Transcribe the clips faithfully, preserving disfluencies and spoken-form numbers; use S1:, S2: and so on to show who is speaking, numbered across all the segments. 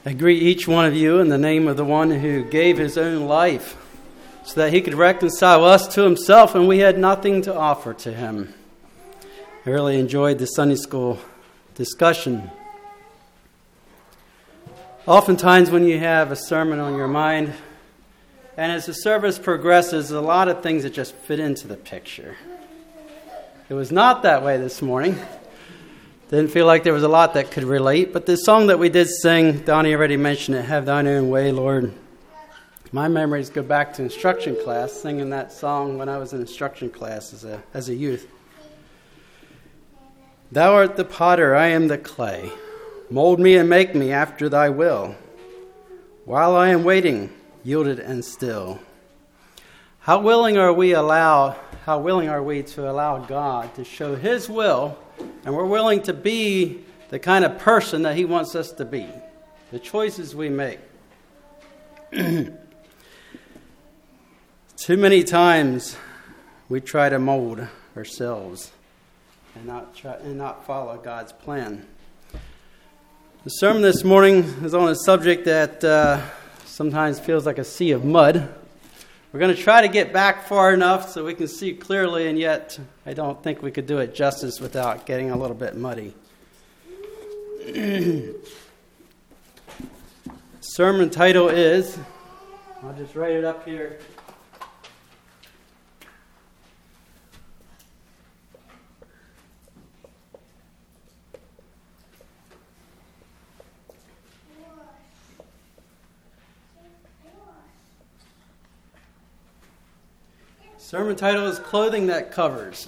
S1: I greet each one of you in the name of the one who gave his own life so that he could reconcile us to himself, and we had nothing to offer to him. I really enjoyed the Sunday school discussion. Oftentimes when you have a sermon on your mind, and as the service progresses, a lot of things that just fit into the picture. It was not that way this morning. Didn't feel like there was a lot that could relate, but the song that we did sing, Donnie already mentioned it, Have Thine Own Way, Lord. My memories go back to instruction class, singing that song when I was in instruction class as a, as a youth. Thou art the potter, I am the clay. Mold me and make me after thy will. While I am waiting, yielded and still. How willing are we allow, how willing are we to allow God to show his will, and we're willing to be the kind of person that he wants us to be. The choices we make. Too many times we try to mold ourselves and not try, and not follow God's plan. The sermon this morning is on a subject that uh, sometimes feels like a sea of mud. We're going to try to get back far enough so we can see clearly, and yet I don't think we could do it justice without getting a little bit muddy. Sermon title is, I'll just write it up here. Sermon title is Clothing That Covers.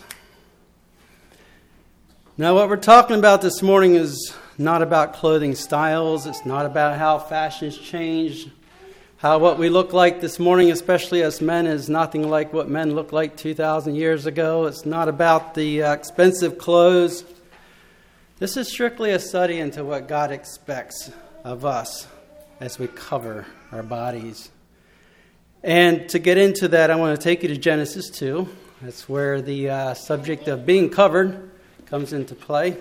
S1: Now, what we're talking about this morning is not about clothing styles. It's not about how fashion's changed. How what we look like this morning, especially as men, is nothing like what men looked like two thousand years ago. It's not about the uh, expensive clothes. This is strictly a study into what God expects of us as we cover our bodies. And to get into that, I want to take you to Genesis two. That's where the uh, subject of being covered comes into play.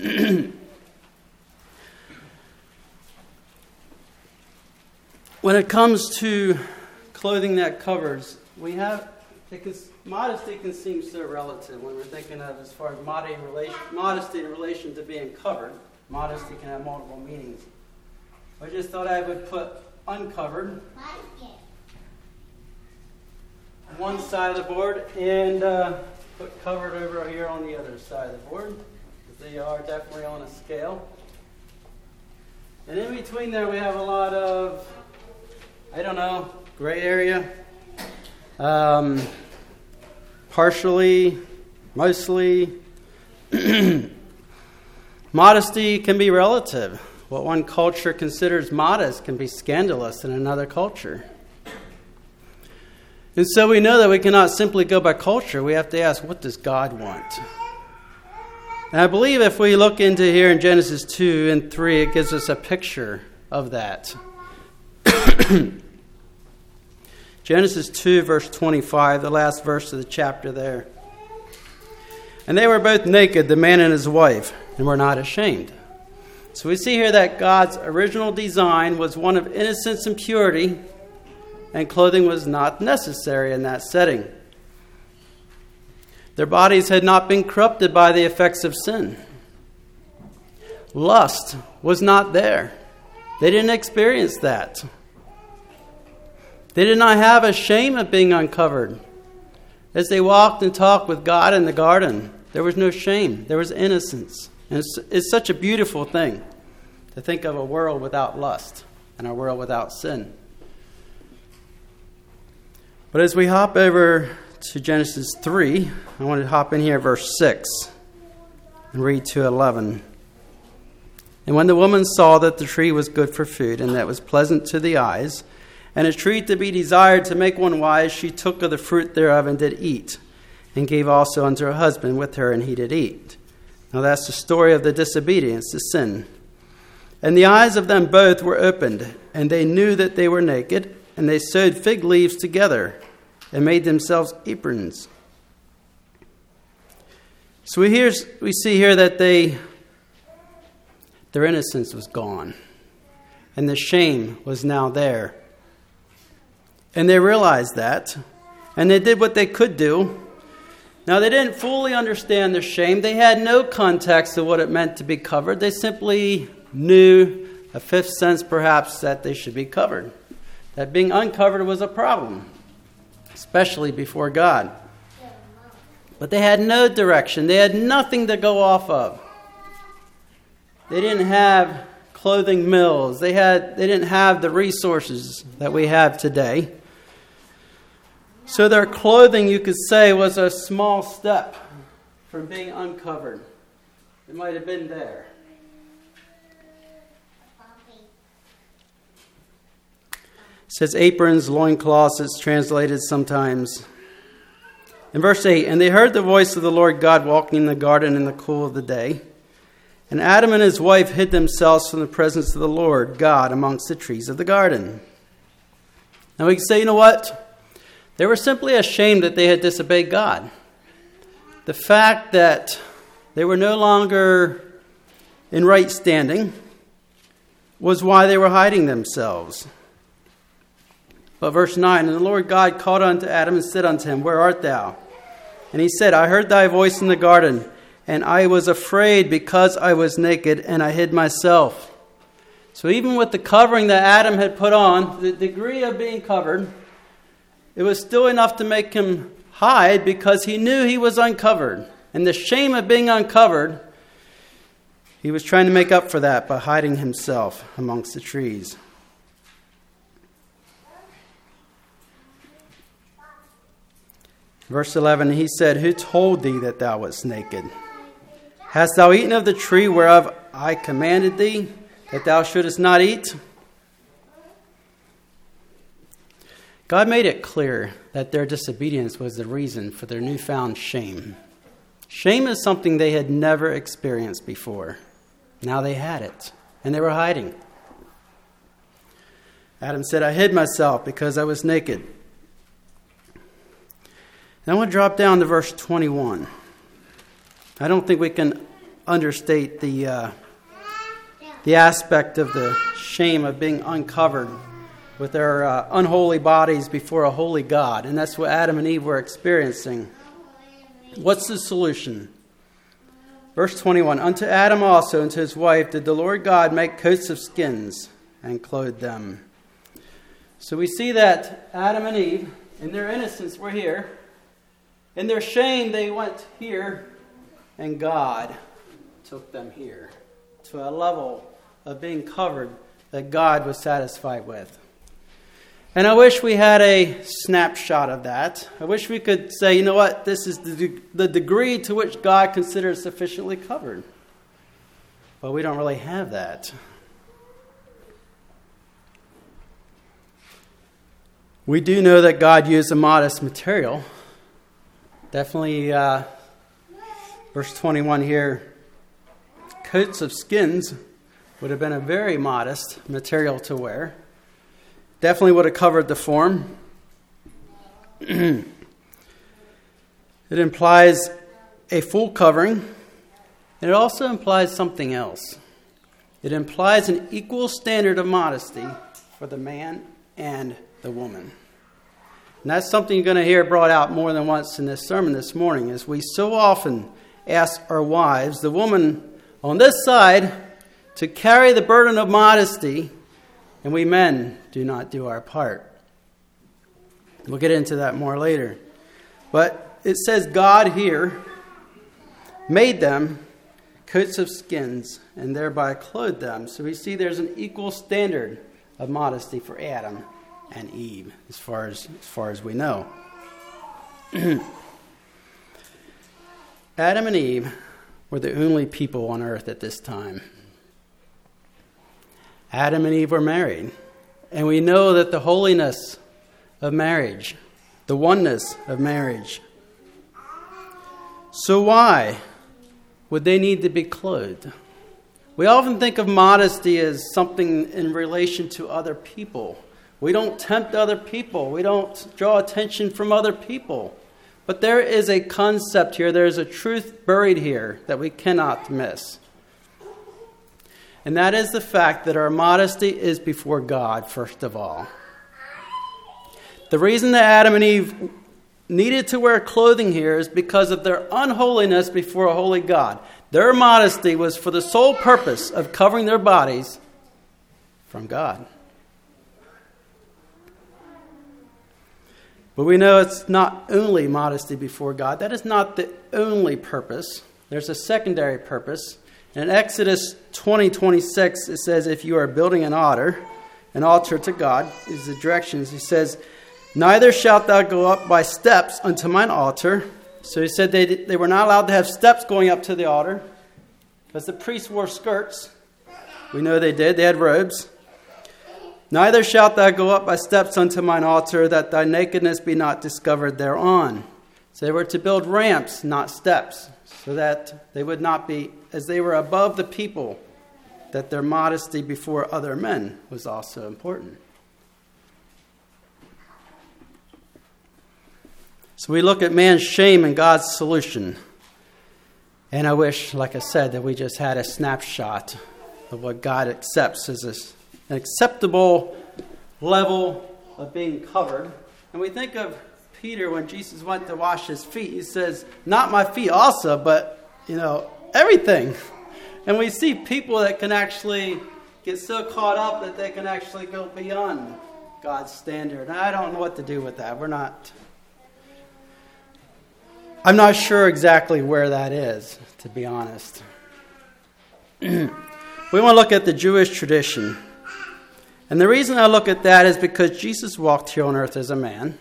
S1: When it comes to clothing that covers, we have, it can, modesty can seem so relative when we're thinking of as far as modesty in relation, modesty in relation to being covered. Modesty can have multiple meanings. I just thought I would put uncovered one side of the board and uh, put covered over here on the other side of the board. They are definitely on a scale. And in between there we have a lot of, I don't know, gray area. Um, partially, mostly. Modesty can be relative. What one culture considers modest can be scandalous in another culture. And so we know that we cannot simply go by culture. We have to ask, what does God want? And I believe if we look into here in Genesis two and three, it gives us a picture of that. Genesis two, verse twenty-five, the last verse of the chapter there. And they were both naked, the man and his wife, and were not ashamed. So we see here that God's original design was one of innocence and purity, and clothing was not necessary in that setting. Their bodies had not been corrupted by the effects of sin. Lust was not there. They didn't experience that. They did not have a shame of being uncovered. As they walked and talked with God in the garden, there was no shame. There was innocence. And it's, it's such a beautiful thing to think of a world without lust and a world without sin. But as we hop over to Genesis three, I want to hop in here at verse six and read to eleven. And when the woman saw that the tree was good for food, and that it was pleasant to the eyes, and a tree to be desired to make one wise, she took of the fruit thereof and did eat, and gave also unto her husband with her, and he did eat. Now that's the story of the disobedience, the sin. And the eyes of them both were opened, and they knew that they were naked, and they sewed fig leaves together and made themselves aprons. So we hear, we see here that they, their innocence was gone. and the shame was now there. And they realized that, and they did what they could do. Now, they didn't fully understand the shame. They had no context of what it meant to be covered. They simply knew, a fifth sense perhaps, that they should be covered. That being uncovered was a problem, especially before God. But they had no direction. They had nothing to go off of. They didn't have clothing mills. They had they didn't have the resources that we have today. So their clothing, you could say, was a small step from being uncovered. It might have been there. It says aprons, loincloths, it's translated sometimes. In verse eight, and they heard the voice of the Lord God walking in the garden in the cool of the day. And Adam and his wife hid themselves from the presence of the Lord God amongst the trees of the garden. Now we can say, you know what? They were simply ashamed that they had disobeyed God. The fact that they were no longer in right standing was why they were hiding themselves. But verse nine, and the Lord God called unto Adam and said unto him, where art thou? And he said, I heard thy voice in the garden, and I was afraid because I was naked, and I hid myself. So even with the covering that Adam had put on, the degree of being covered, it was still enough to make him hide because he knew he was uncovered. And the shame of being uncovered, he was trying to make up for that by hiding himself amongst the trees. Verse eleven, he said, who told thee that thou wast naked? Hast thou eaten of the tree whereof I commanded thee, that thou shouldest not eat? God made it clear that their disobedience was the reason for their newfound shame. Shame is something they had never experienced before. Now they had it, and they were hiding. Adam said, I hid myself because I was naked. Now I want to drop down to verse twenty-one. I don't think we can understate the uh, the aspect of the shame of being uncovered with their uh, unholy bodies before a holy God. And that's what Adam and Eve were experiencing. What's the solution? Verse twenty-one, unto Adam also and to his wife did the Lord God make coats of skins and clothe them. So we see that Adam and Eve, in their innocence, were here. In their shame, they went here, and God took them here to a level of being covered that God was satisfied with. And I wish we had a snapshot of that. I wish we could say, you know what, this is the, the degree to which God considers sufficiently covered. But we don't really have that. We do know that God used a modest material. Definitely, uh, verse twenty-one here, coats of skins would have been a very modest material to wear. Definitely would have covered the form. It implies a full covering, and it also implies something else. It implies an equal standard of modesty for the man and the woman. And that's something you're going to hear brought out more than once in this sermon this morning, as we so often ask our wives, the woman on this side, to carry the burden of modesty, and we men do not do our part. We'll get into that more later. But it says God here made them coats of skins and thereby clothed them. So we see there's an equal standard of modesty for Adam and Eve, as far as as far as we know. Adam and Eve were the only people on earth at this time. Adam and Eve were married, and we know that the holiness of marriage, the oneness of marriage. So why would they need to be clothed? We often think of modesty as something in relation to other people. We don't tempt other people. We don't draw attention from other people. But there is a concept here. There is a truth buried here that we cannot miss. And that is the fact that our modesty is before God, first of all. The reason that Adam and Eve needed to wear clothing here is because of their unholiness before a holy God. Their modesty was for the sole purpose of covering their bodies from God. But we know it's not only modesty before God. That is not the only purpose. There's a secondary purpose. In Exodus twenty twenty-six, it says, if you are building an altar, an altar to God, is the directions. He says, neither shalt thou go up by steps unto mine altar. So he said they, they were not allowed to have steps going up to the altar, because the priests wore skirts. We know they did. They had robes. Neither shalt thou go up by steps unto mine altar, that thy nakedness be not discovered thereon. So they were to build ramps, not steps, so that they would not be, as they were above the people, that their modesty before other men was also important. So we look at man's shame and God's solution. And I wish, like I said, that we just had a snapshot of what God accepts as a an acceptable level of being covered. And we think of Peter when Jesus went to wash his feet. He says, not my feet also, but, you know, everything. And we see people that can actually get so caught up that they can actually go beyond God's standard. And I don't know what to do with that. We're not... I'm not sure exactly where that is, to be honest. We want to look at the Jewish tradition. And the reason I look at that is because Jesus walked here on earth as a man.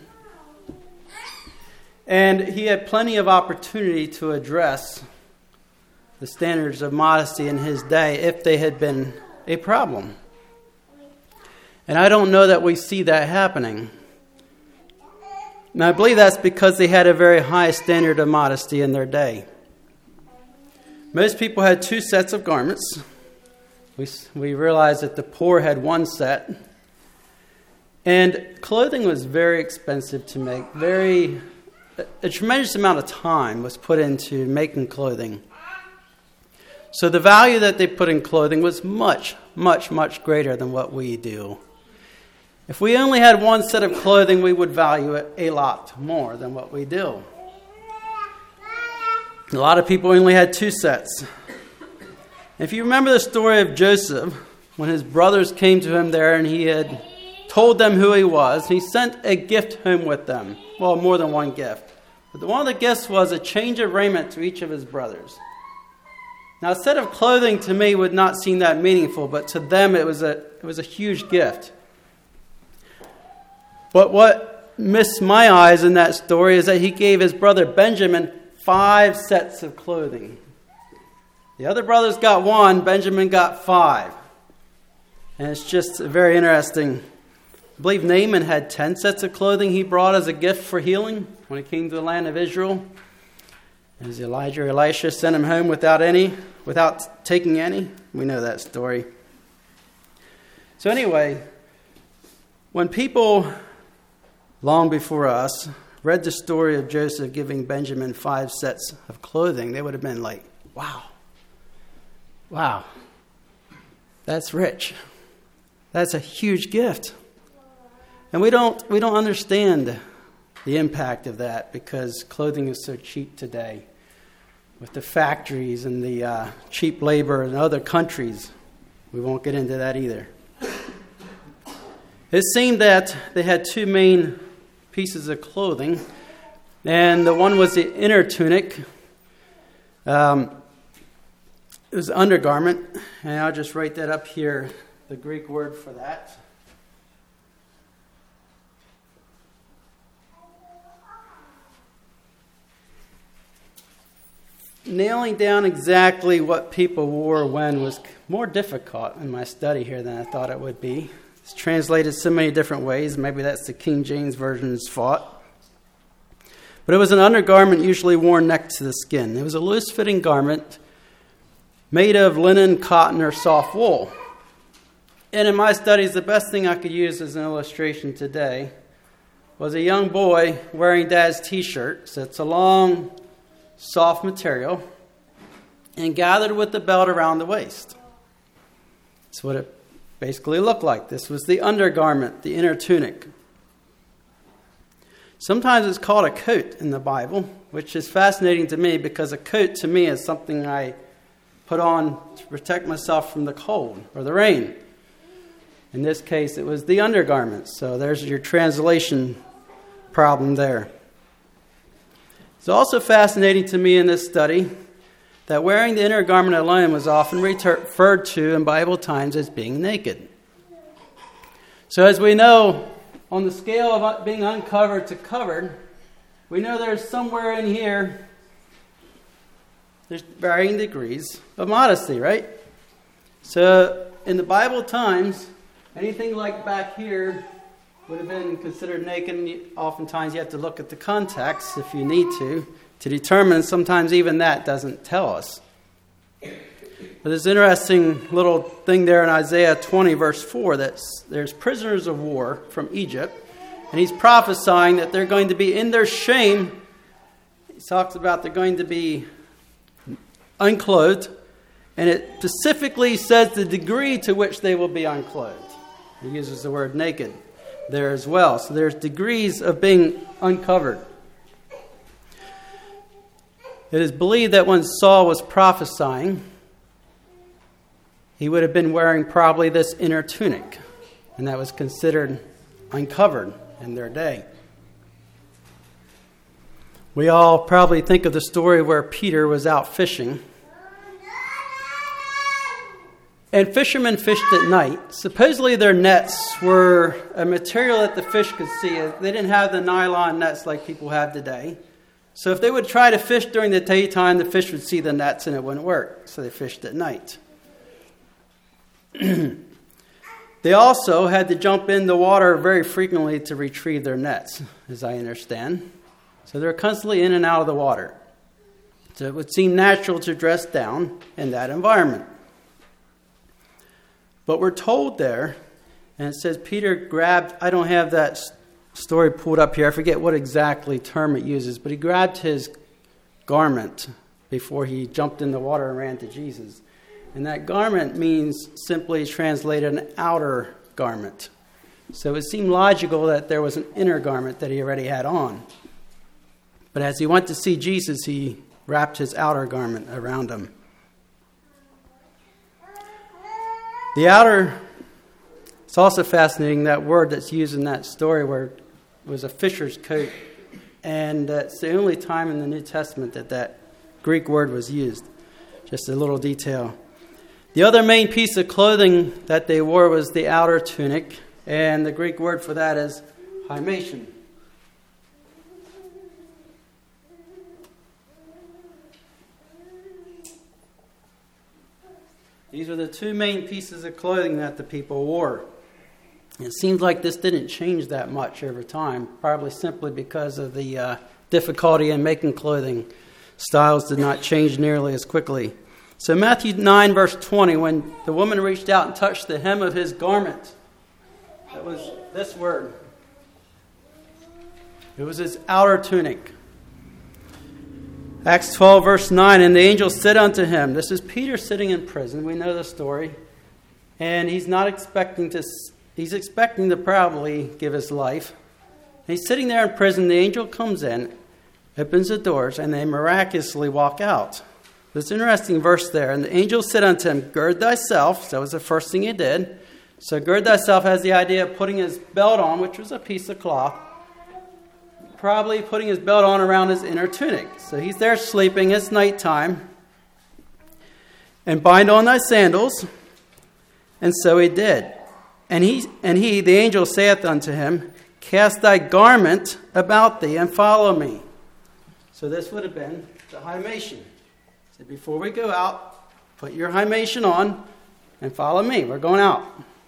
S1: And he had plenty of opportunity to address the standards of modesty in his day if they had been a problem. And I don't know that we see that happening. And I believe that's because they had a very high standard of modesty in their day. Most people had two sets of garments. We, we realize that the poor had one set. And clothing was very expensive to make. Very, a tremendous amount of time was put into making clothing. So the value that they put in clothing was much, much, much greater than what we do. If we only had one set of clothing, we would value it a lot more than what we do. A lot of people only had two sets. If you remember the story of Joseph, when his brothers came to him there and he had told them who he was, he sent a gift home with them. Well, more than one gift. But one of the gifts was a change of raiment to each of his brothers. Now, a set of clothing to me would not seem that meaningful, but to them it was a it was a huge gift. But what missed my eyes in that story is that he gave his brother Benjamin five sets of clothing. The other brothers got one, Benjamin got five. And it's just very interesting. I believe Naaman had ten sets of clothing he brought as a gift for healing when he came to the land of Israel. As Elijah or Elisha sent him home without any, without taking any. We know that story. So anyway, when people long before us read the story of Joseph giving Benjamin five sets of clothing, they would have been like, wow. Wow, that's rich. That's a huge gift. And we don't we don't understand the impact of that because clothing is so cheap today. With the factories and the uh, cheap labor in other countries. We won't get into that either. It seemed that they had two main pieces of clothing. And the one was the inner tunic. Um It was undergarment, and I'll just write that up here, the Greek word for that. Nailing down exactly what people wore when was more difficult in my study here than I thought it would be. It's translated so many different ways. Maybe that's the King James Version's fault. But it was an undergarment usually worn next to the skin. It was a loose-fitting garment made of linen, cotton, or soft wool. And in my studies, the best thing I could use as an illustration today was a young boy wearing Dad's t-shirt. So it's a long, soft material and gathered with the belt around the waist. That's what it basically looked like. This was the undergarment, the inner tunic. Sometimes it's called a coat in the Bible, which is fascinating to me because a coat to me is something I put on to protect myself from the cold or the rain. In this case, it was the undergarment. So there's your translation problem there. It's also fascinating to me in this study that wearing the inner garment alone was often referred to in Bible times as being naked. So as we know, on the scale of being uncovered to covered, we know there's somewhere in here, there's varying degrees of modesty, right? So in the Bible times, anything like back here would have been considered naked. And oftentimes you have to look at the context if you need to, to determine. Sometimes even that doesn't tell us. But there's an interesting little thing there in Isaiah twenty, verse four, that there's prisoners of war from Egypt, and he's prophesying that they're going to be in their shame. He talks about they're going to be unclothed, and it specifically says the degree to which they will be unclothed. He uses the word naked there as well. So there's degrees of being uncovered. It is believed that when Saul was prophesying, he would have been wearing probably this inner tunic, and that was considered uncovered in their day. We all probably think of the story where Peter was out fishing. And fishermen fished at night. Supposedly their nets were a material that the fish could see. They didn't have the nylon nets like people have today. So if they would try to fish during the daytime, the fish would see the nets and it wouldn't work. So they fished at night. They also had to jump in the water very frequently to retrieve their nets, as I understand. So they're constantly in and out of the water. So it would seem natural to dress down in that environment. But we're told there, and it says Peter grabbed, I don't have that story pulled up here. I forget what exactly term it uses, but he grabbed his garment before he jumped in the water and ran to Jesus. And that garment means simply translated an outer garment. So it seemed logical that there was an inner garment that he already had on. But as he went to see Jesus, he wrapped his outer garment around him. The outer, it's also fascinating, that word that's used in that story where it was a fisher's coat. And it's the only time in the New Testament that that Greek word was used. Just a little detail. The other main piece of clothing that they wore was the outer tunic. And the Greek word for that is hymation. These are the two main pieces of clothing that the people wore. It seems like this didn't change that much over time, probably simply because of the uh, difficulty in making clothing. Styles did not change nearly as quickly. So Matthew nine, verse twenty, when the woman reached out and touched the hem of his garment, that was this word. It was his outer tunic. Acts twelve, verse nine, and the angel said unto him, this is Peter sitting in prison. We know the story. And he's not expecting to, he's expecting to probably give his life. And he's sitting there in prison. The angel comes in, opens the doors, and they miraculously walk out. There's an interesting verse there. And the angel said unto him, gird thyself. So that was the first thing he did. So gird thyself has the idea of putting his belt on, which was a piece of cloth. Probably putting his belt on around his inner tunic. So he's there sleeping. It's nighttime. And bind on thy sandals. And so he did. And he, and he, the angel, saith unto him, cast thy garment about thee and follow me. So this would have been the hymation. So before we go out, put your hymation on and follow me. We're going out.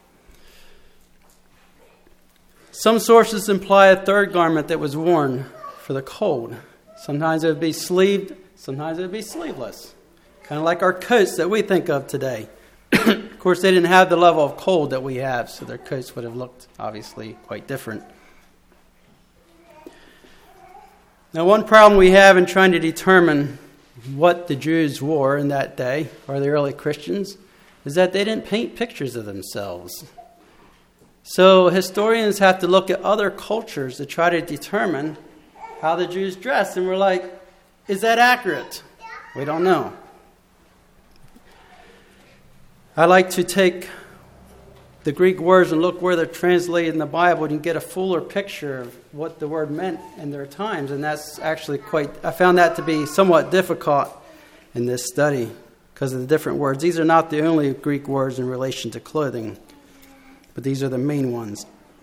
S1: Some sources imply a third garment that was worn for the cold. Sometimes it would be sleeved, sometimes it would be sleeveless. Kind of like our coats that we think of today. Of course, they didn't have the level of cold that we have, so their coats would have looked obviously quite different. Now, one problem we have in trying to determine what the Jews wore in that day, or the early Christians, is that they didn't paint pictures of themselves. So historians have to look at other cultures to try to determine how the Jews dressed. And we're like, is that accurate? We don't know. I like to take the Greek words and look where they're translated in the Bible and get a fuller picture of what the word meant in their times. And that's actually quite, I found that to be somewhat difficult in this study because of the different words. These are not the only Greek words in relation to clothing, but these are the main ones.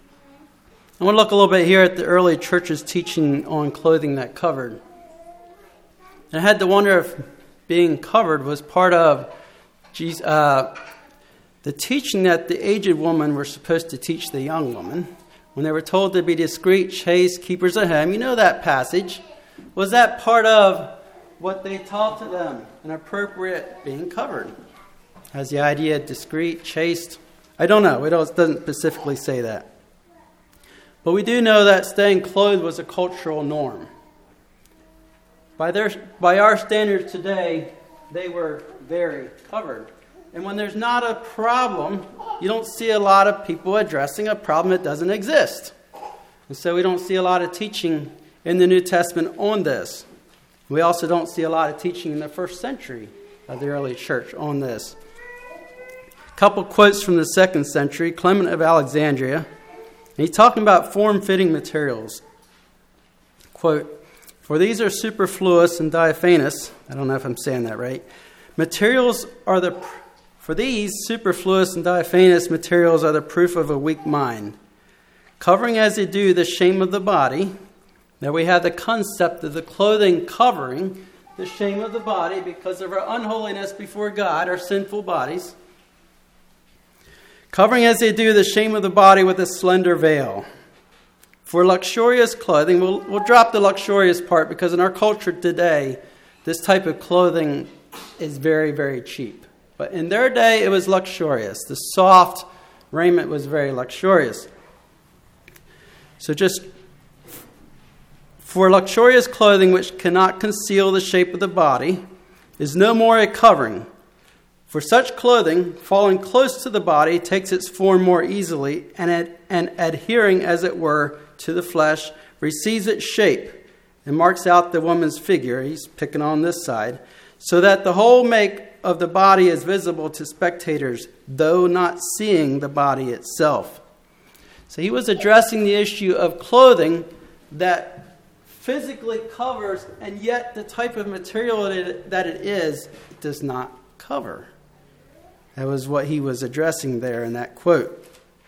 S1: I want to look a little bit here at the early church's teaching on clothing that covered. And I had to wonder if being covered was part of Jesus, uh, the teaching that the aged women were supposed to teach the young woman when they were told to be discreet, chaste, keepers of home. You know that passage. Was that part of what they taught to them, an appropriate being covered? Has the idea of discreet, chaste? I don't know. It doesn't specifically say that. But we do know that staying clothed was a cultural norm. By their, by our standards today, they were very covered. And when there's not a problem, you don't see a lot of people addressing a problem that doesn't exist. And so we don't see a lot of teaching in the New Testament on this. We also don't see a lot of teaching in the first century of the early church on this. A couple quotes from the second century, Clement of Alexandria. And he's talking about form-fitting materials. Quote, "For these are superfluous and diaphanous." I don't know if I'm saying that right. Materials are the... For these superfluous and diaphanous materials are the proof of a weak mind. Covering as they do the shame of the body. Now we have the concept of the clothing covering the shame of the body because of our unholiness before God, our sinful bodies. Covering as they do the shame of the body with a slender veil. For luxurious clothing, we'll, we'll drop the luxurious part because in our culture today, this type of clothing is very, very cheap. But in their day, it was luxurious. The soft raiment was very luxurious. So just for luxurious clothing which cannot conceal the shape of the body is no more a covering. For such clothing, falling close to the body, takes its form more easily and, ad- and adhering, as it were, to the flesh, receives its shape and marks out the woman's figure. He's picking on this side. So that the whole make of the body is visible to spectators, though not seeing the body itself. So he was addressing the issue of clothing that physically covers, and yet the type of material that it is does not cover. That was what he was addressing there in that quote.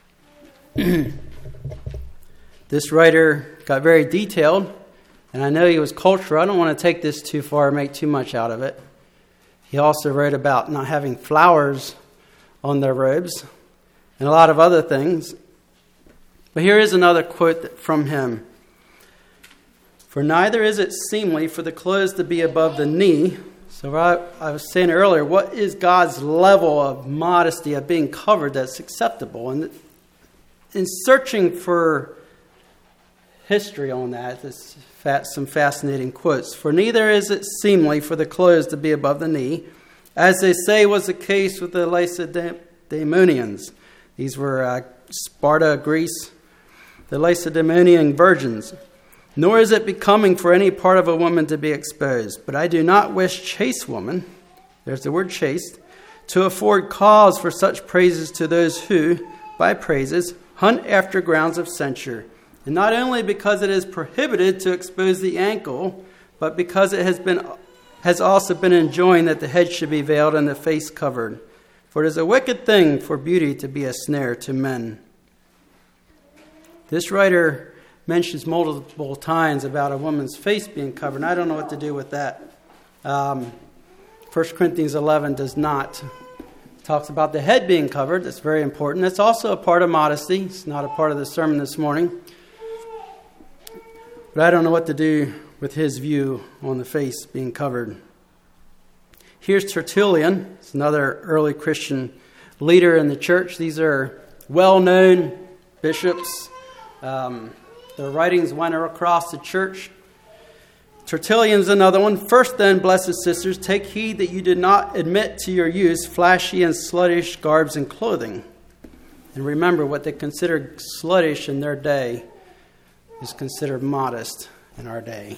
S1: This writer got very detailed, and I know he was cultural. I don't want to take this too far and make too much out of it. He also wrote about not having flowers on their robes and a lot of other things. But here is another quote from him. "For neither is it seemly for the clothes to be above the knee." So I, I was saying earlier, what is God's level of modesty, of being covered that's acceptable? And in searching for history on that, there's some fascinating quotes. "For neither is it seemly for the clothes to be above the knee, as they say was the case with the Lacedaemonians." These were uh, Sparta, Greece, the Lacedaemonian virgins. "Nor is it becoming for any part of a woman to be exposed. But I do not wish chaste woman," there's the word chaste, "to afford cause for such praises to those who, by praises, hunt after grounds of censure. And not only because it is prohibited to expose the ankle, but because it has been has also been enjoined that the head should be veiled and the face covered. For it is a wicked thing for beauty to be a snare to men." This writer mentions multiple times about a woman's face being covered. And I don't know what to do with that. Um, First Corinthians eleven does not. It talks about the head being covered. That's very important. That's also a part of modesty. It's not a part of the sermon this morning. But I don't know what to do with his view on the face being covered. Here's Tertullian. It's another early Christian leader in the church. These are well-known bishops. Um, their writings went across the church. Tertullian's another one. First then, blessed sisters, take heed that you do not admit to your use flashy and sluttish garbs and clothing. And remember, what they considered sluttish in their day is considered modest in our day.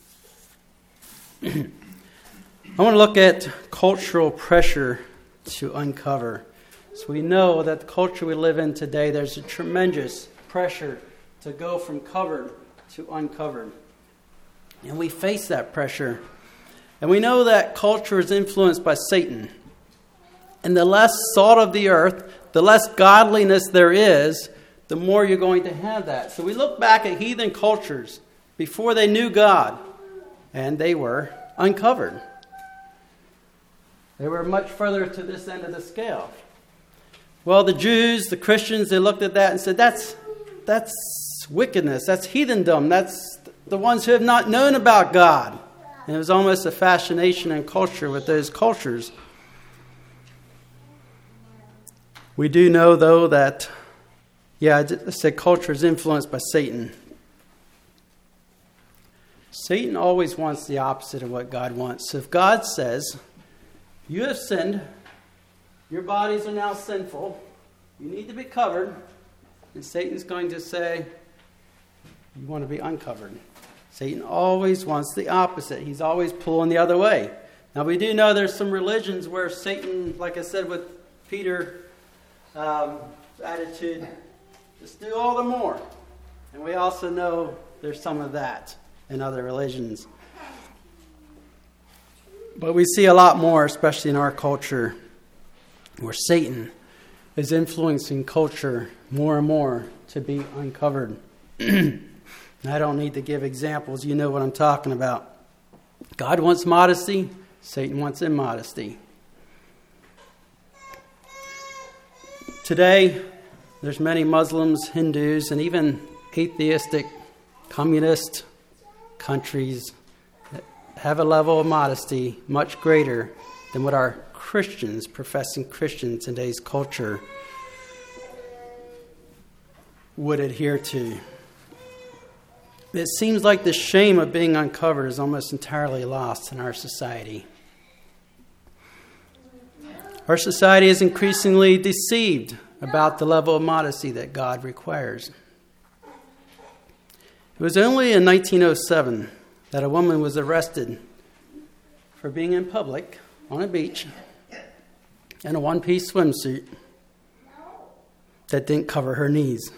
S1: I want to look at cultural pressure to uncover. So we know that the culture we live in today, there's a tremendous pressure to go from covered to uncovered. And we face that pressure. And we know that culture is influenced by Satan. And the less salt of the earth, the less godliness there is, the more you're going to have that. So we look back at heathen cultures before they knew God, and they were uncovered. They were much further to this end of the scale. Well, the Jews, the Christians, they looked at that and said, that's, that's wickedness, that's heathendom, that's the ones who have not known about God. And it was almost a fascination and culture with those cultures. We do know, though, that, yeah, I said culture is influenced by Satan. Satan always wants the opposite of what God wants. So if God says, you have sinned, your bodies are now sinful, you need to be covered, and Satan's going to say, you want to be uncovered. Satan always wants the opposite. He's always pulling the other way. Now, we do know there's some religions where Satan, like I said with Peter's um, attitude, just do all the more. And we also know there's some of that in other religions. But we see a lot more, especially in our culture, where Satan is influencing culture more and more to be uncovered. I don't need to give examples. You know what I'm talking about. God wants modesty. Satan wants immodesty. Today, there's many Muslims, Hindus, and even atheistic, communist countries that have a level of modesty much greater than what our Christians, professing Christians in today's culture, would adhere to. It seems like the shame of being uncovered is almost entirely lost in our society. Our society is increasingly deceived about the level of modesty that God requires. It was only in nineteen oh seven that a woman was arrested for being in public on a beach in a one-piece swimsuit that didn't cover her knees.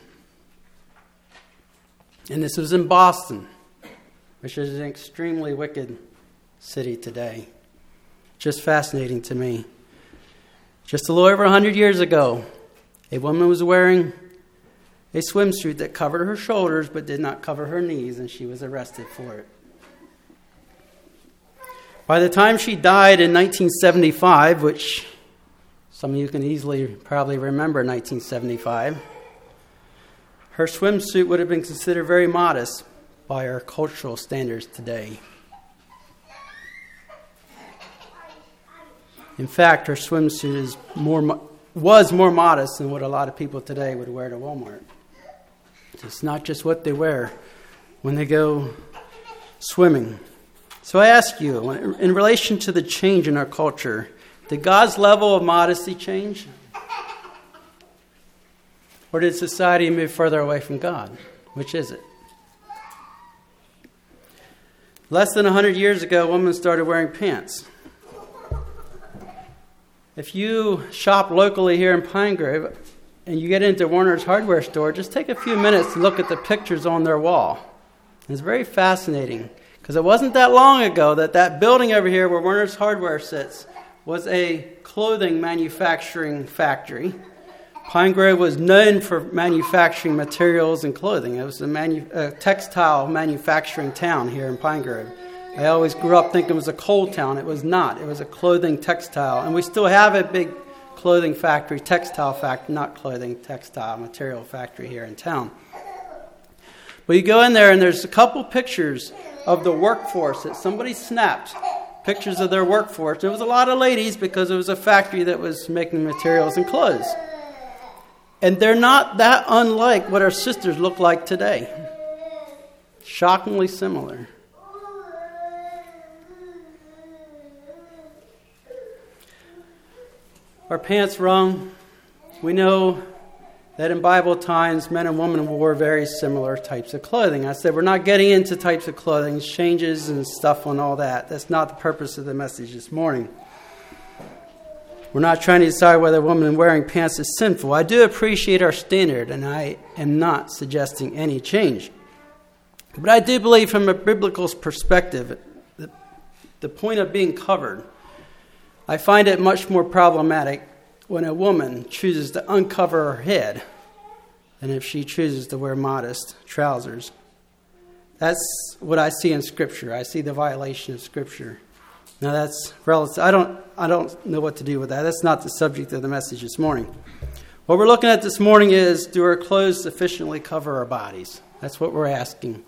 S1: And this was in Boston, which is an extremely wicked city today. Just fascinating to me. Just a little over one hundred years ago, a woman was wearing a swimsuit that covered her shoulders but did not cover her knees, and she was arrested for it. By the time she died in nineteen seventy-five, which some of you can easily probably remember nineteen seventy-five, her swimsuit would have been considered very modest by our cultural standards today. In fact, her swimsuit is more was more modest than what a lot of people today would wear to Walmart. It's not just what they wear when they go swimming. So I ask you, in relation to the change in our culture, did God's level of modesty change? Or did society move further away from God? Which is it? Less than one hundred years ago, women started wearing pants. If you shop locally here in Pine Grove and you get into Warner's hardware store, just take a few minutes to look at the pictures on their wall. It's very fascinating because it wasn't that long ago that that building over here where Warner's hardware sits was a clothing manufacturing factory. Pine Grove was known for manufacturing materials and clothing. It was a, manu- a textile manufacturing town here in Pine Grove. I always grew up thinking it was a coal town. It was not. It was a clothing textile. And we still have a big clothing factory, textile factory, not clothing, textile material factory here in town. But you go in there and there's a couple pictures of the workforce that somebody snapped. Pictures of their workforce. There was a lot of ladies because it was a factory that was making materials and clothes. And they're not that unlike what our sisters look like today. Shockingly similar. our pants wrong. We know that in Bible times, men and women wore very similar types of clothing. I said we're not getting into types of clothing, changes and stuff and all that. That's not the purpose of the message this morning. We're not trying to decide whether a woman wearing pants is sinful. I do appreciate our standard, and I am not suggesting any change. But I do believe from a biblical perspective, the, the point of being covered, I find it much more problematic when a woman chooses to uncover her head than if she chooses to wear modest trousers. That's what I see in Scripture. I see the violation of Scripture. Now that's relative. I don't, I don't know what to do with that. That's not the subject of the message this morning. What we're looking at this morning is, do our clothes sufficiently cover our bodies? That's what we're asking.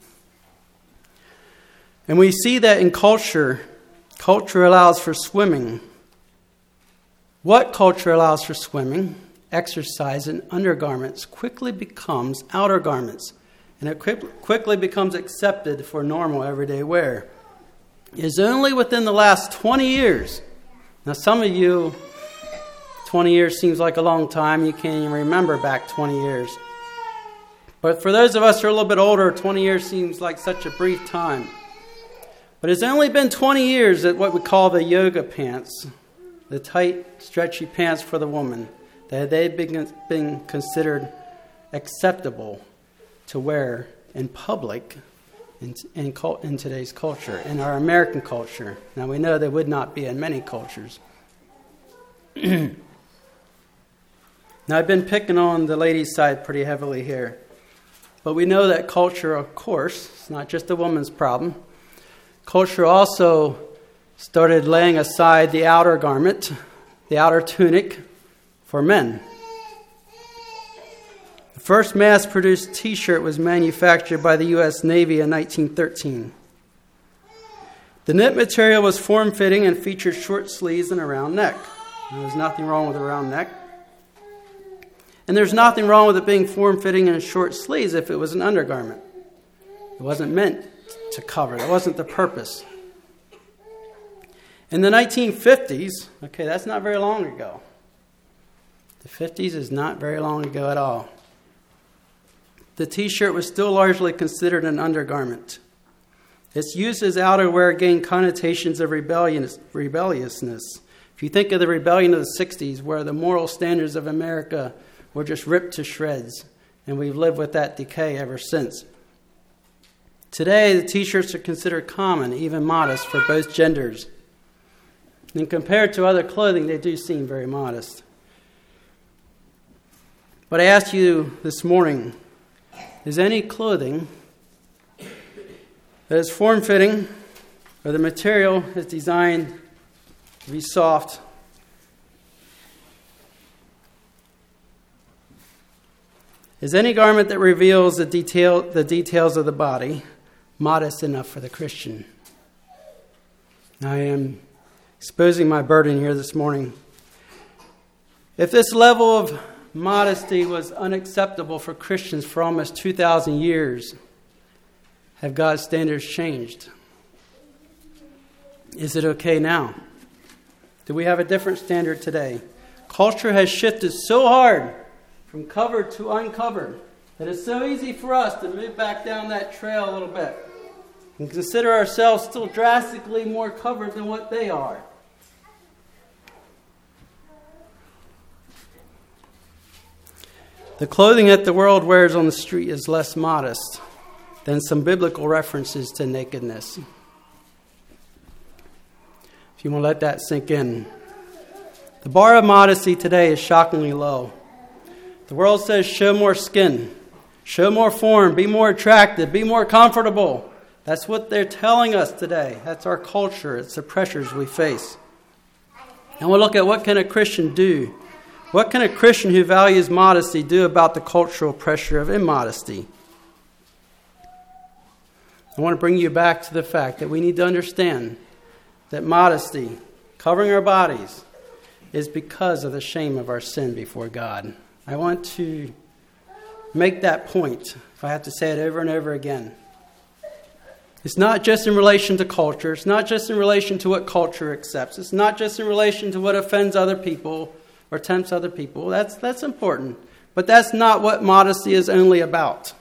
S1: And we see that in culture, culture allows for swimming. What culture allows for swimming, exercise, and undergarments quickly becomes outer garments, and it quick, quickly becomes accepted for normal everyday wear. It is only within the last twenty years. Now, some of you, twenty years seems like a long time. You can't even remember back twenty years. But for those of us who are a little bit older, twenty years seems like such a brief time. But it's only been twenty years that what we call the yoga pants, the tight, stretchy pants for the woman, that they've been, been considered acceptable to wear in public in, in, in today's culture, in our American culture. Now, we know they would not be in many cultures. Now, I've been picking on the ladies' side pretty heavily here. But we know that culture, of course, it's not just a woman's problem. Culture also started laying aside the outer garment, the outer tunic, for men. The first mass-produced T-shirt was manufactured by the U S Navy in nineteen thirteen. The knit material was form-fitting and featured short sleeves and a round neck. There was nothing wrong with a round neck. And there's nothing wrong with it being form-fitting and short sleeves if it was an undergarment. It wasn't meant to cover. That wasn't the purpose. In the nineteen fifties, okay, that's not very long ago. The fifties is not very long ago at all. The T-shirt was still largely considered an undergarment. Its use as outerwear gained connotations of rebellious, rebelliousness. If you think of the rebellion of the sixties, where the moral standards of America were just ripped to shreds, and we've lived with that decay ever since. Today, the T-shirts are considered common, even modest, for both genders. And compared to other clothing, they do seem very modest. But I ask you this morning, is any clothing that is form-fitting or the material is designed to be soft, is any garment that reveals the detail, the details of the body modest enough for the Christian? I am exposing my burden here this morning. If this level of modesty was unacceptable for Christians for almost two thousand years, have God's standards changed? Is it okay now? Do we have a different standard today? Culture has shifted so hard from covered to uncovered that it's so easy for us to move back down that trail a little bit and consider ourselves still drastically more covered than what they are. The clothing that the world wears on the street is less modest than some biblical references to nakedness. If you want to let that sink in. The bar of modesty today is shockingly low. The world says show more skin, show more form, be more attractive, be more comfortable. That's what they're telling us today. That's our culture. It's the pressures we face. And we'll look at what can a Christian do. What can a Christian who values modesty do about the cultural pressure of immodesty? I want to bring you back to the fact that we need to understand that modesty, covering our bodies, is because of the shame of our sin before God. I want to make that point, if I have to say it over and over again. It's not just in relation to culture. It's not just in relation to what culture accepts. It's not just in relation to what offends other people. or tempts other people. That's, that's important. But that's not what modesty is only about.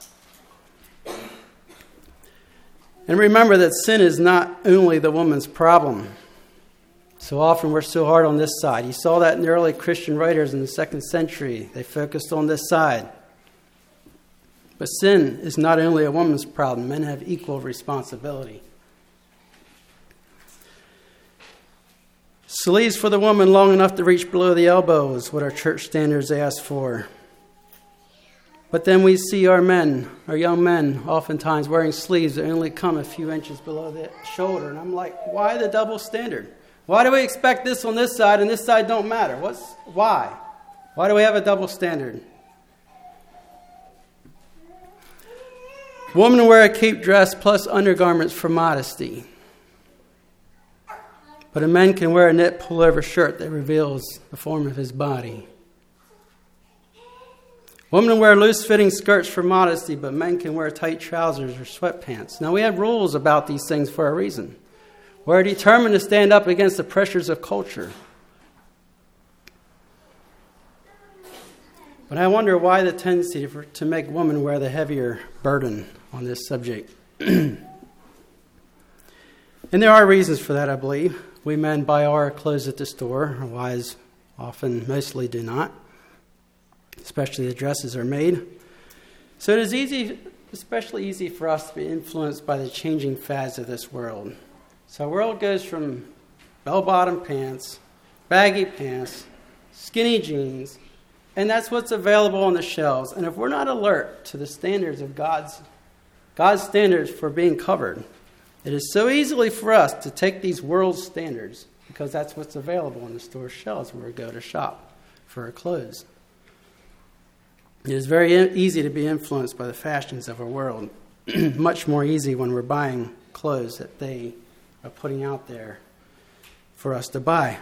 S1: And remember that sin is not only the woman's problem. So often we're so hard on this side. You saw that in the early Christian writers in the second century. They focused on this side. But sin is not only a woman's problem. Men have equal responsibility. Sleeves for the woman long enough to reach below the elbow is what our church standards ask for. But then we see our men, our young men, oftentimes wearing sleeves that only come a few inches below the shoulder. And I'm like, why the double standard? Why do we expect this on this side and this side don't matter? What's why? Why do we have a double standard? Women wear a cape dress plus undergarments for modesty. But a man can wear a knit pullover shirt that reveals the form of his body. Women wear loose-fitting skirts for modesty, but men can wear tight trousers or sweatpants. Now, we have rules about these things for a reason. We're determined to stand up against the pressures of culture. But I wonder why the tendency for, to make women wear the heavier burden on this subject. And there are reasons for that, I believe. We men buy our clothes at the store. Our wives often, mostly do not. Especially the dresses are made. So it is easy, especially easy for us to be influenced by the changing fads of this world. So our world goes from bell-bottom pants, baggy pants, skinny jeans, and that's what's available on the shelves. And if we're not alert to the standards of God's, God's standards for being covered, it is so easily for us to take these world standards because that's what's available on the store shelves where we go to shop for our clothes. It is very easy to be influenced by the fashions of our world. Much more easy when we're buying clothes that they are putting out there for us to buy.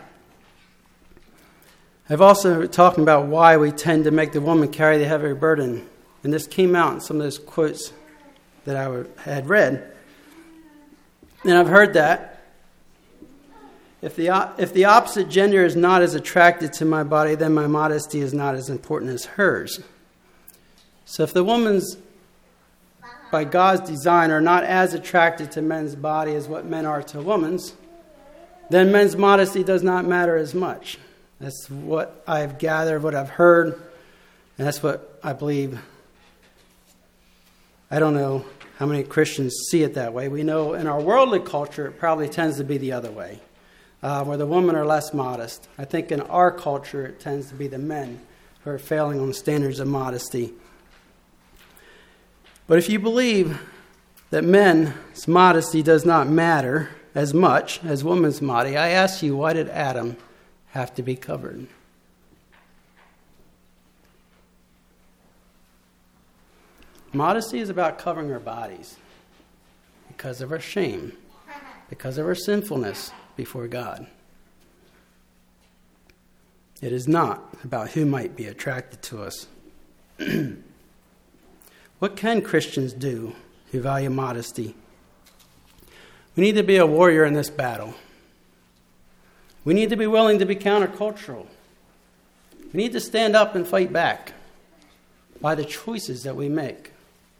S1: I've also been talking about why we tend to make the woman carry the heavier burden. And this came out in some of those quotes that I had read. And I've heard that. If the, if the opposite gender is not as attracted to my body, then my modesty is not as important as hers. So if the woman's, by God's design, are not as attracted to men's body as what men are to women's, then men's modesty does not matter as much. That's what I've gathered, what I've heard, and that's what I believe. I don't know how many Christians see it that way. We know in our worldly culture it probably tends to be the other way, uh, where the women are less modest. I think in our culture it tends to be the men who are failing on the standards of modesty. But if you believe that men's modesty does not matter as much as women's modesty, I ask you, why did Adam have to be covered? Modesty is about covering our bodies because of our shame, because of our sinfulness before God. It is not about who might be attracted to us. What can Christians do who value modesty? We need to be a warrior in this battle. We need to be willing to be countercultural. We need to stand up and fight back by the choices that we make.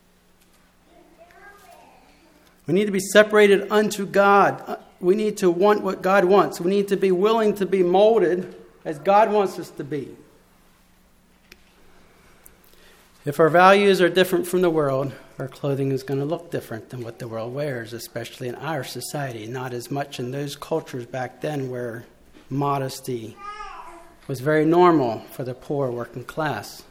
S1: We need to be separated unto God. We need to want what God wants. We need to be willing to be molded as God wants us to be. If our values are different from the world, our clothing is going to look different than what the world wears, especially in our society. Not as much in those cultures back then where modesty was very normal for the poor working class.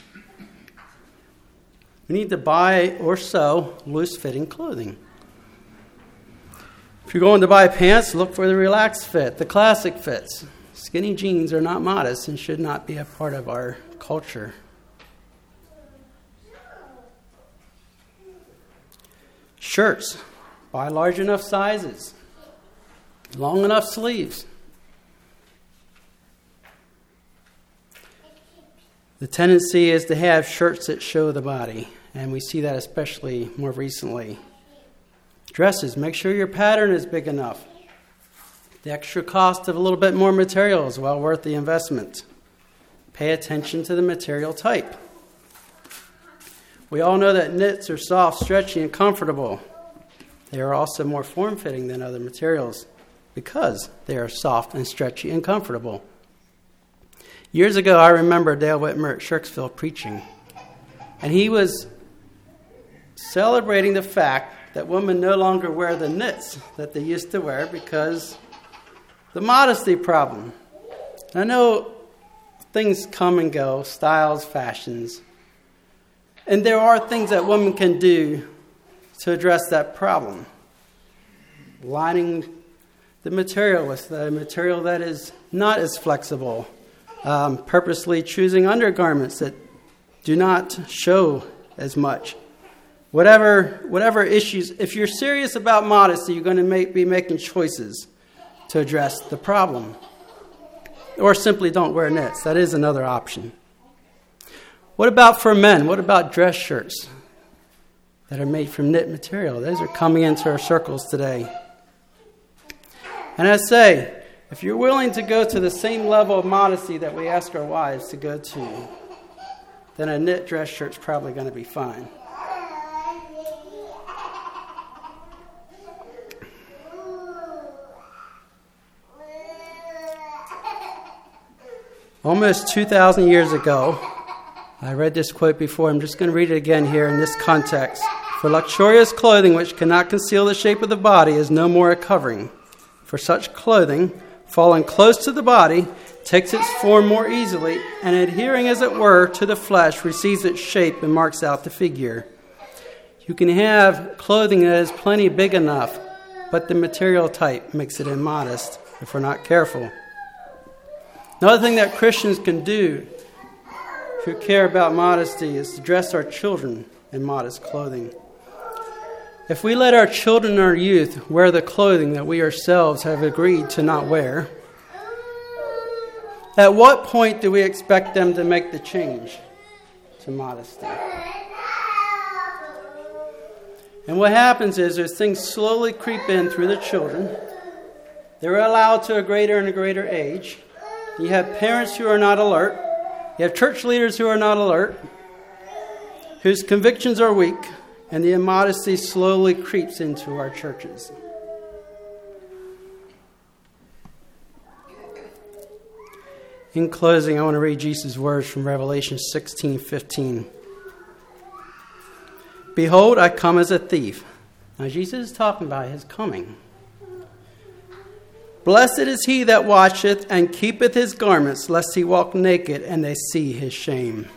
S1: We need to buy or sew loose-fitting clothing. If you're going to buy pants, look for the relaxed fit, the classic fits. Skinny jeans are not modest and should not be a part of our culture. Shirts, buy large enough sizes, long enough sleeves. The tendency is to have shirts that show the body, and we see that especially more recently. Dresses, make sure your pattern is big enough. The extra cost of a little bit more material is well worth the investment. Pay attention to the material type. We all know that knits are soft, stretchy, and comfortable. They are also more form-fitting than other materials because they are soft and stretchy and comfortable. Years ago, I remember Dale Whitmer at Shirksville preaching, and he was celebrating the fact that women no longer wear the knits that they used to wear because the modesty problem. And I know things come and go, styles, fashions, and there are things that women can do to address that problem. Lining the material with the material that is not as flexible. Um, purposely choosing undergarments that do not show as much. Whatever whatever issues, if you're serious about modesty, you're going to make, be making choices to address the problem. Or simply don't wear knits. That is another option. What about for men? What about dress shirts that are made from knit material? Those are coming into our circles today. And I say, if you're willing to go to the same level of modesty that we ask our wives to go to, then a knit dress shirt's probably going to be fine. Almost two thousand years ago, I read this quote before. I'm just going to read it again here in this context. For luxurious clothing which cannot conceal the shape of the body is no more a covering. For such clothing, falling close to the body, takes its form more easily, and adhering, as it were, to the flesh, receives its shape and marks out the figure. You can have clothing that is plenty big enough, but the material type makes it immodest if we're not careful. Another thing that Christians can do who care about modesty is to dress our children in modest clothing. If we let our children and our youth wear the clothing that we ourselves have agreed to not wear, at what point do we expect them to make the change to modesty? And what happens is, as things slowly creep in through the children, they're allowed to a greater and a greater age. You have parents who are not alert. You have church leaders who are not alert, whose convictions are weak, and the immodesty slowly creeps into our churches. In closing, I want to read Jesus' words from Revelation sixteen fifteen. Behold, I come as a thief. Now, Jesus is talking about his coming. Blessed is he that watcheth and keepeth his garments, lest he walk naked and they see his shame.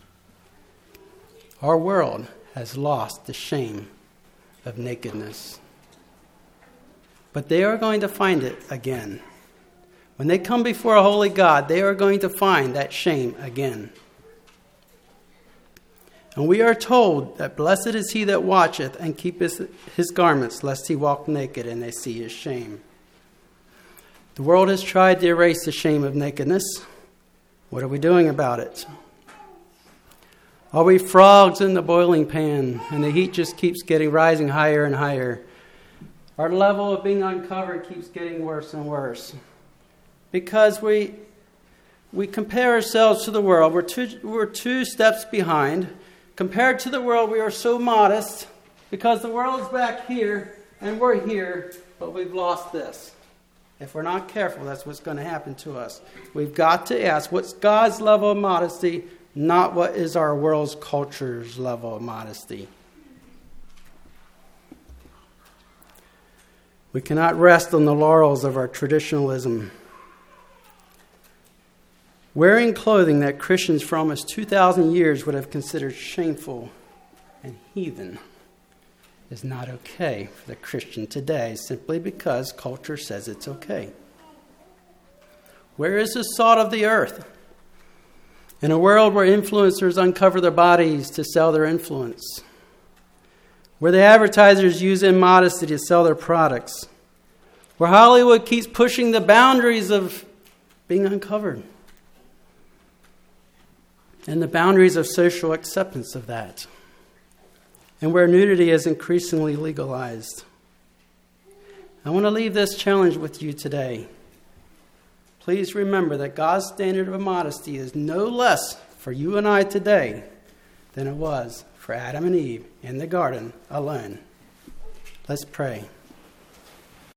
S1: Our world has lost the shame of nakedness. But they are going to find it again. When they come before a holy God, they are going to find that shame again. And we are told that blessed is he that watcheth and keepeth his garments, lest he walk naked and they see his shame. The world has tried to erase the shame of nakedness. What are we doing about it? Are we frogs in the boiling pan and the heat just keeps getting rising higher and higher? Our level of being uncovered keeps getting worse and worse. Because we we compare ourselves to the world. We're two, we're two steps behind. Compared to the world, we are so modest because the world's back here and we're here, but we've lost this. If we're not careful, that's what's going to happen to us. We've got to ask, what's God's level of modesty, not what is our world's culture's level of modesty. We cannot rest on the laurels of our traditionalism. Wearing clothing that Christians for almost two thousand years would have considered shameful and heathen is not okay for the Christian today, simply because culture says it's okay. Where is the salt of the earth? In a world where influencers uncover their bodies to sell their influence, where the advertisers use immodesty to sell their products, where Hollywood keeps pushing the boundaries of being uncovered and the boundaries of social acceptance of that, and where nudity is increasingly legalized. I want to leave this challenge with you today. please remember that God's standard of modesty is no less for you and I today than it was for Adam and Eve in the garden alone. Let's pray.